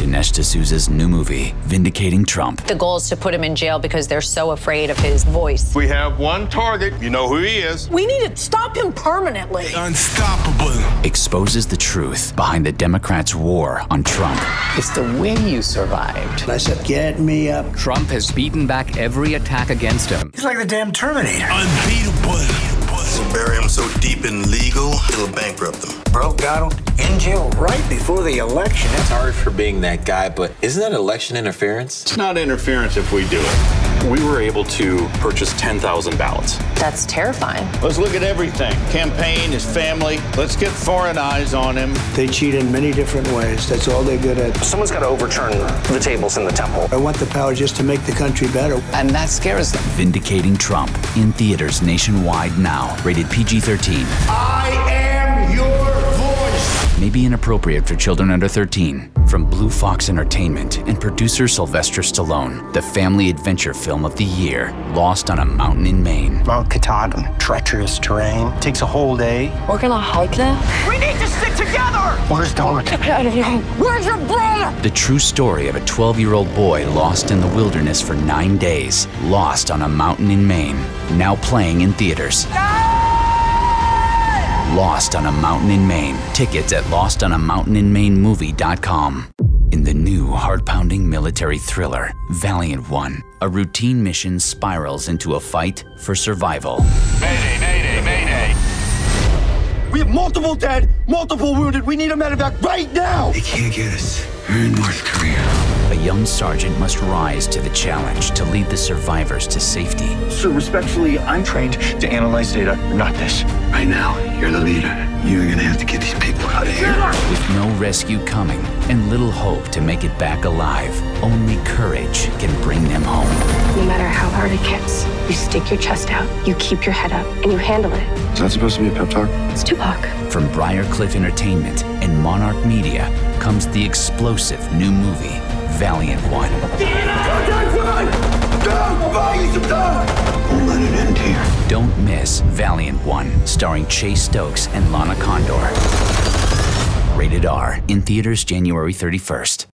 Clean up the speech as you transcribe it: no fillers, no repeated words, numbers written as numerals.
Dinesh D'Souza's new movie, Vindicating Trump. The goal is to put him in jail because they're so afraid of his voice. We have one target. You know who he is. We need to stop him permanently. Unstoppable. Exposes the truth behind the Democrats' war on Trump. It's the way you survived. I said, get me up. Trump has beaten back every attack against him. He's like the damn Terminator. Unbeatable. Bury him so deep in legal, it'll bankrupt them. Bro, got him in jail right before the election. Sorry for being that guy, but isn't that election interference? It's not interference if we do it. We were able to purchase 10,000 ballots. That's terrifying. Let's look at everything. Campaign, his family. Let's get foreign eyes on him. They cheat in many different ways. That's all they're good at. Someone's got to overturn the tables in the temple. I want the power just to make the country better. And that scares them. Vindicating Trump. In theaters nationwide now. Rated PG-13. I am your voice. May be inappropriate for children under 13. From Blue Fox Entertainment and producer Sylvester Stallone, the family adventure film of the year, Lost on a Mountain in Maine. Mount Katahdin, treacherous terrain. Takes a whole day. We're gonna hike now? We need to stick together! Where's Dorothy? I don't know. Where's your brother? The true story of a 12-year-old boy lost in the wilderness for 9 days. Lost on a Mountain in Maine. Now playing in theaters. Lost on a Mountain in Maine. Tickets at lostonamountaininmainemovie.com. In the new heart-pounding military thriller, Valiant One, a routine mission spirals into a fight for survival. Mayday, mayday, mayday. We have multiple dead, multiple wounded. We need a medevac right now. They can't get us. We're in North Korea. A young sergeant must rise to the challenge to lead the survivors to safety. Sir, respectfully, I'm trained to analyze data, not this. Right now, you're the leader. You're gonna have to get these people out of here. With no rescue coming and little hope to make it back alive, only courage can bring them home. No matter how hard it gets, you stick your chest out, you keep your head up, and you handle it. Is that supposed to be a pep talk? It's Tupac. From Briarcliff Entertainment and Monarch Media comes the explosive new movie, Valiant One. Won't let it end here. Don't miss Valiant One, starring Chase Stokes and Lana Condor. Rated R, in theaters January 31st.